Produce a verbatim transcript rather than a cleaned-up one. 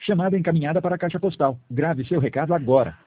Chamada encaminhada para a caixa postal. Grave seu recado agora.